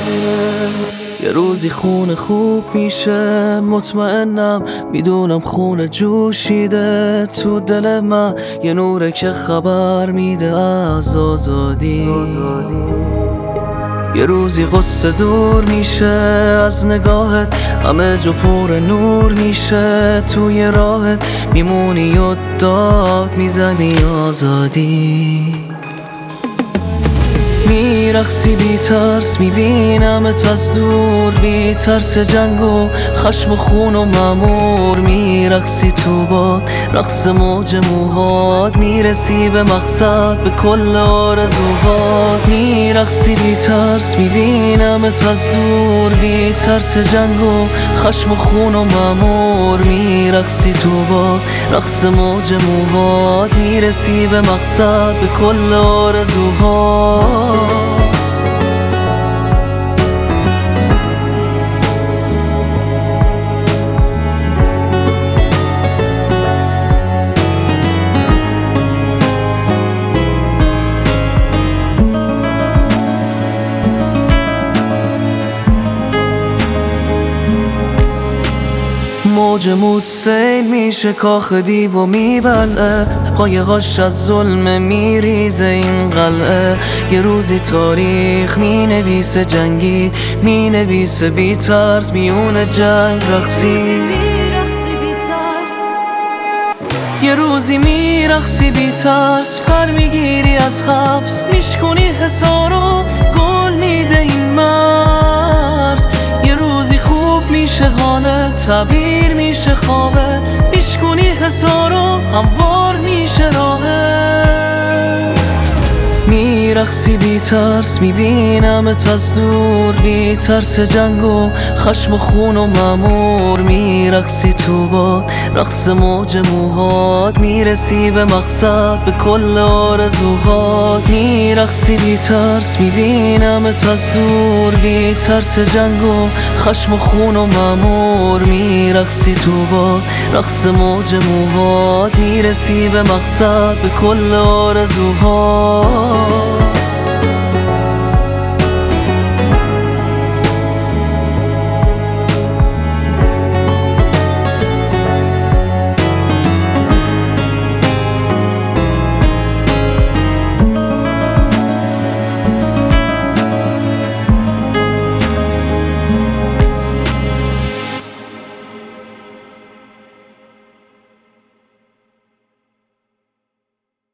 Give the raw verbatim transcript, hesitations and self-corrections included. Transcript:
یه روزی خونه خوب میشه، مطمئنم میدونم خونه جوشیده تو دل من، یه نوره که خبر میده از آزادی. یه روزی غصه دور میشه از نگاهت، همه جو پر نور میشه توی راهت، میمونی و داد میزنی آزادی. میرقصی بی ترس، میبینمت از دور، بی ترس جنگ و خشم و خون و مامور. میرقصی تو باد رقص موج موهات، میرسی به مقصد به کل آرزوهات. میرقصی بی ترس، میبینمت از دور، بی ترس جنگ و خشم و خون و مامور. میرقصی تو باد رقص موج موهات، میرسی به مقصد به کل آرزوهات. موج موج سیل میشه کاخ دیو و میبلعه، قایقاش از ظلم میریزه این قلعه. یه روزی تاریخ مینویسه جنگید، مینویسه بی ترس میون جنگ رقصی. یه روزی میرقصی بی ترس، پر میگیری از حبس، میشکنی حسارو گل میده این مرز. یه روزی خوب میشه حالت، تعبیر میشه خوابت، میشکنی حسارو هموار میشه راهت. میرقصی بی ترس، میبینمت از دور، بی ترس جنگ و خشم و خون و مامور. میرقصی تو باد رقص موج موهات، میرسی به مقصد به کل آرزوهات. میرقصی بی ترس، میبینمت از دور، بی ترس جنگ و خشم و خون و مامور. میرقصی تو باد رقص موج موهات، میرسی به مقصد به کل آرزوهات.